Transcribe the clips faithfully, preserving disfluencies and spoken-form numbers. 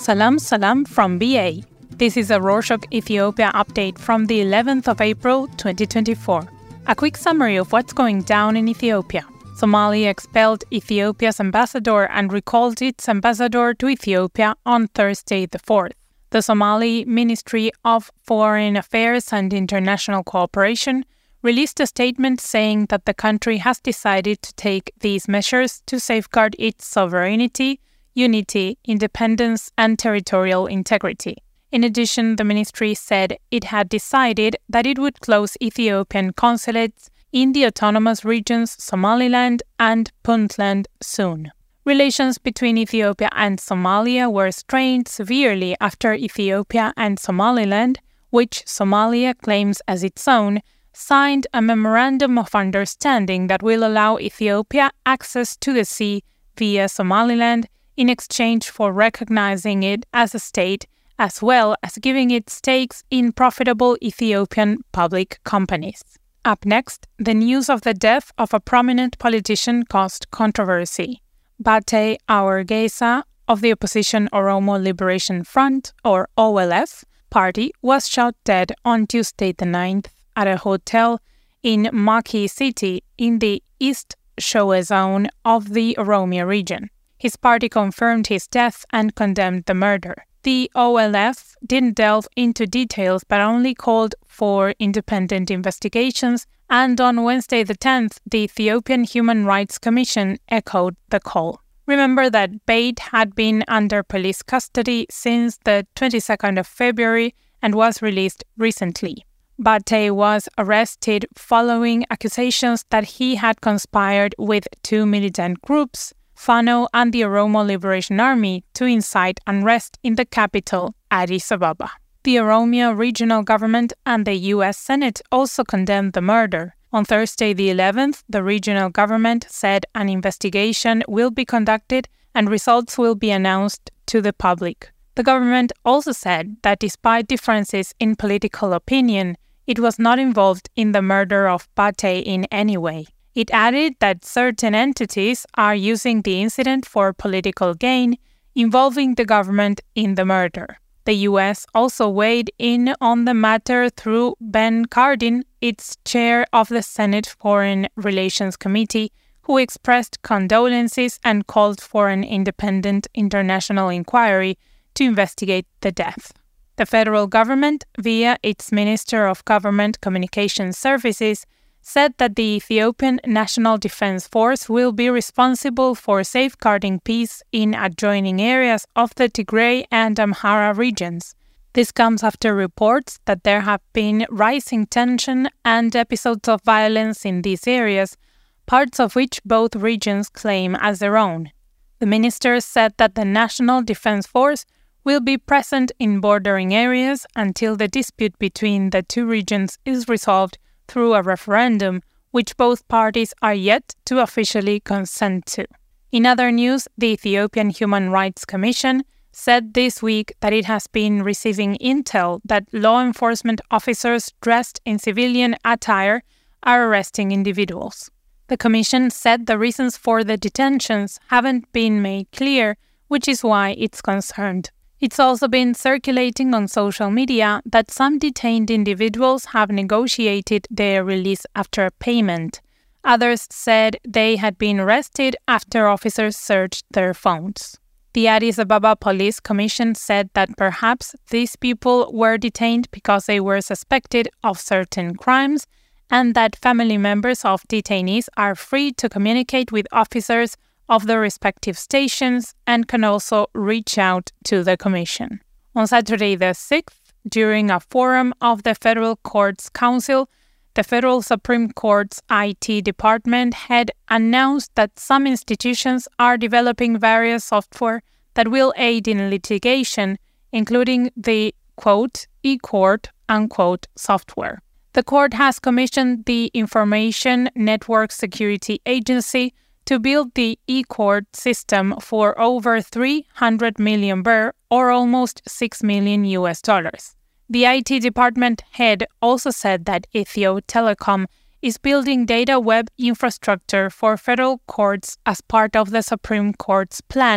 Salam Salam from B A. This is a Rorshok Ethiopia update from the eleventh of April twenty twenty-four. A quick summary of what's going down in Ethiopia. Somalia expelled Ethiopia's ambassador and recalled its ambassador to Ethiopia on Thursday the fourth. The Somali Ministry of Foreign Affairs and International Cooperation released a statement saying that the country has decided to take these measures to safeguard its sovereignty, unity, independence, and territorial integrity. In addition, the ministry said it had decided that it would close Ethiopian consulates in the autonomous regions Somaliland and Puntland soon. Relations between Ethiopia and Somalia were strained severely after Ethiopia and Somaliland, which Somalia claims as its own, signed a memorandum of understanding that will allow Ethiopia access to the sea via Somaliland in exchange for recognizing it as a state, as well as giving it stakes in profitable Ethiopian public companies. Up next, the news of the death of a prominent politician caused controversy. Bate Aurgesa of the opposition Oromo Liberation Front, or O L F, party was shot dead on Tuesday the ninth at a hotel in Maki City in the East Showe zone of the Oromia region. His party confirmed his death and condemned the murder. The O L F didn't delve into details but only called for independent investigations, and on Wednesday the tenth, the Ethiopian Human Rights Commission echoed the call. Remember that Bate had been under police custody since the twenty-second of February and was released recently. Bate was arrested following accusations that he had conspired with two militant groups, Fano and the Oromo Liberation Army, to incite unrest in the capital, Addis Ababa. The Oromia regional government and the U S Senate also condemned the murder. On Thursday the eleventh, the regional government said an investigation will be conducted and results will be announced to the public. The government also said that despite differences in political opinion, it was not involved in the murder of Bate in any way. It added that certain entities are using the incident for political gain, involving the government in the murder. The U S also weighed in on the matter through Ben Cardin, its chair of the Senate Foreign Relations Committee, who expressed condolences and called for an independent international inquiry to investigate the death. The federal government, via its Minister of Government Communication Services, said that the Ethiopian National Defense Force will be responsible for safeguarding peace in adjoining areas of the Tigray and Amhara regions. This comes after reports that there have been rising tension and episodes of violence in these areas, parts of which both regions claim as their own. The minister said that the National Defense Force will be present in bordering areas until the dispute between the two regions is resolved through a referendum, which both parties are yet to officially consent to. In other news, the Ethiopian Human Rights Commission said this week that it has been receiving intel that law enforcement officers dressed in civilian attire are arresting individuals. The commission said the reasons for the detentions haven't been made clear, which is why it's concerned. It's also been circulating on social media that some detained individuals have negotiated their release after a payment. Others said they had been arrested after officers searched their phones. The Addis Ababa Police Commission said that perhaps these people were detained because they were suspected of certain crimes, and that family members of detainees are free to communicate with officers of the respective stations and can also reach out to the Commission. On Saturday the sixth, during a forum of the Federal Courts Council, the Federal Supreme Court's I T department had announced that some institutions are developing various software that will aid in litigation, including the, quote, e-court, unquote, software. The court has commissioned the Information Network Security Agency to build the e-court system for over three hundred million birr, or almost six million U S dollars. The I T department head also said that Ethio Telecom is building data web infrastructure for federal courts as part of the Supreme Court's plan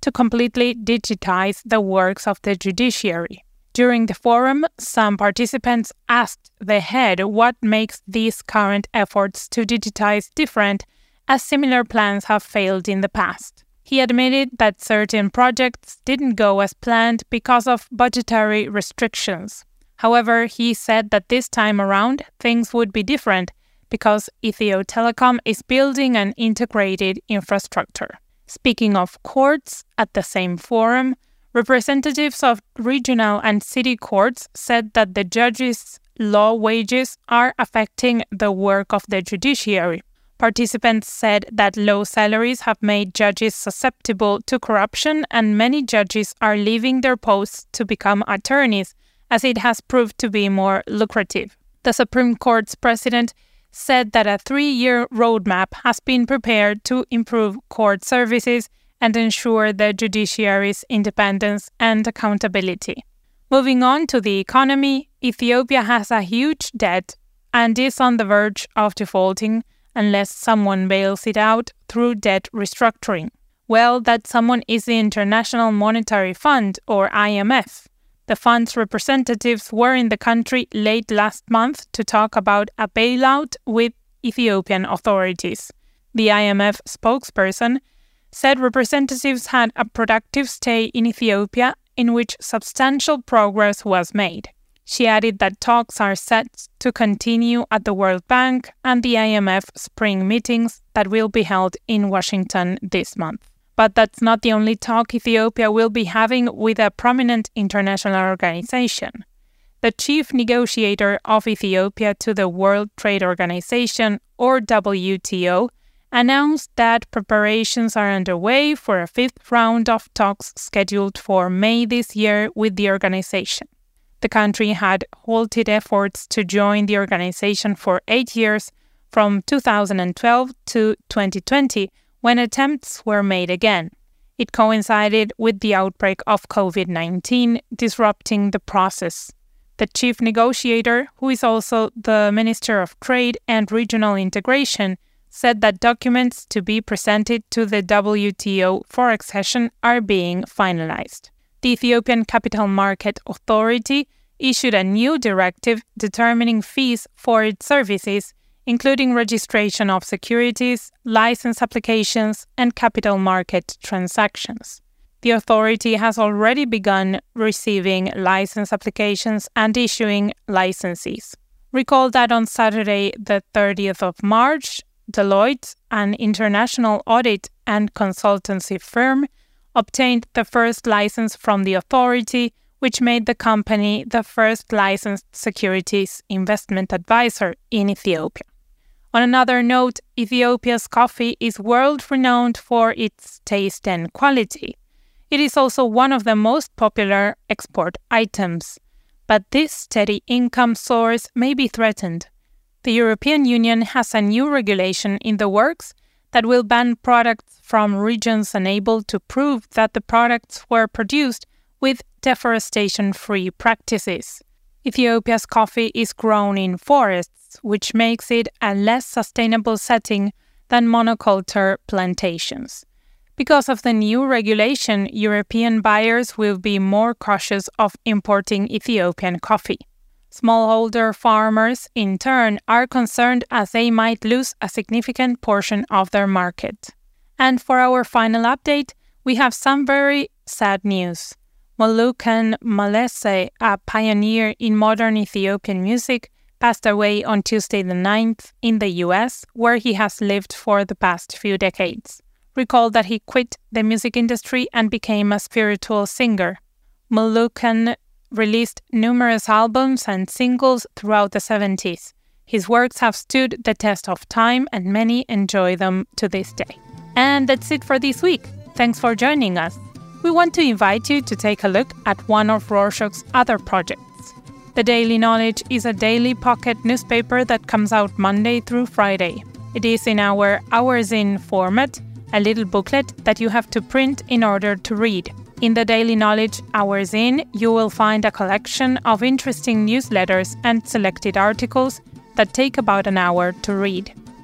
to completely digitize the works of the judiciary. During the forum, some participants asked the head what makes these current efforts to digitize different, as similar plans have failed in the past. He admitted that certain projects didn't go as planned because of budgetary restrictions. However, he said that this time around things would be different because Ethio Telecom is building an integrated infrastructure. Speaking of courts, at the same forum, representatives of regional and city courts said that the judges' low wages are affecting the work of the judiciary. Participants said that low salaries have made judges susceptible to corruption, and many judges are leaving their posts to become attorneys, as it has proved to be more lucrative. The Supreme Court's president said that a three-year roadmap has been prepared to improve court services and ensure the judiciary's independence and accountability. Moving on to the economy, Ethiopia has a huge debt and is on the verge of defaulting unless someone bails it out through debt restructuring. Well, that someone is the International Monetary Fund, or I M F. The fund's representatives were in the country late last month to talk about a bailout with Ethiopian authorities. The I M F spokesperson said representatives had a productive stay in Ethiopia in which substantial progress was made. She added that talks are set to continue at the World Bank and the I M F spring meetings that will be held in Washington this month. But that's not the only talk Ethiopia will be having with a prominent international organization. The chief negotiator of Ethiopia to the World Trade Organization, or W T O, announced that preparations are underway for a fifth round of talks scheduled for May this year with the organization. The country had halted efforts to join the organization for eight years, from two thousand twelve to twenty twenty, when attempts were made again. It coincided with the outbreak of covid nineteen, disrupting the process. The chief negotiator, who is also the Minister of Trade and Regional Integration, said that documents to be presented to the W T O for accession are being finalized. The Ethiopian Capital Market Authority issued a new directive determining fees for its services, including registration of securities, license applications, and capital market transactions. The authority has already begun receiving license applications and issuing licenses. Recall that on Saturday, the thirtieth of March, Deloitte, an international audit and consultancy firm, obtained the first license from the authority, which made the company the first licensed securities investment advisor in Ethiopia. On another note, Ethiopia's coffee is world-renowned for its taste and quality. It is also one of the most popular export items. But this steady income source may be threatened. The European Union has a new regulation in the works that will ban products from regions unable to prove that the products were produced with deforestation-free practices. Ethiopia's coffee is grown in forests, which makes it a less sustainable setting than monoculture plantations. Because of the new regulation, European buyers will be more cautious of importing Ethiopian coffee. Smallholder farmers, in turn, are concerned as they might lose a significant portion of their market. And for our final update, we have some very sad news. Moluccan Malese, a pioneer in modern Ethiopian music, passed away on Tuesday the ninth in the U S, where he has lived for the past few decades. Recall that he quit the music industry and became a spiritual singer. Moluccan released numerous albums and singles throughout the seventies. His works have stood the test of time and many enjoy them to this day. And that's it for this week. Thanks for joining us. We want to invite you to take a look at one of Rorshok's other projects. The Daily Knowledge is a daily pocket newspaper that comes out Monday through Friday. It is in our Hours In format, a little booklet that you have to print in order to read. In the Daily Knowledge Hours In, you will find a collection of interesting newsletters and selected articles that take about an hour to read.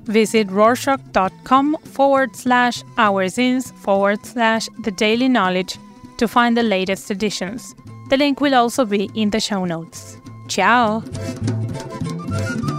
Visit Rorschach.com forward slash oursins forward slash the Daily Knowledge to find the latest editions. The link will also be in the show notes. Ciao!